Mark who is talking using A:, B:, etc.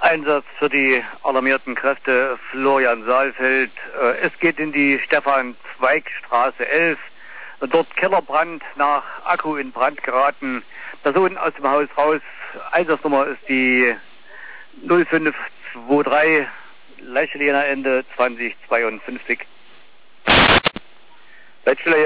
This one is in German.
A: Einsatz für die alarmierten Kräfte Florian Saalfeld. Es geht in die Stefan-Zweig-Straße 11. Dort Kellerbrand, nach Akku in Brand geraten. Personen aus dem Haus raus. Einsatznummer ist die 0523 Leicheliner Ende 2052. Leitstelle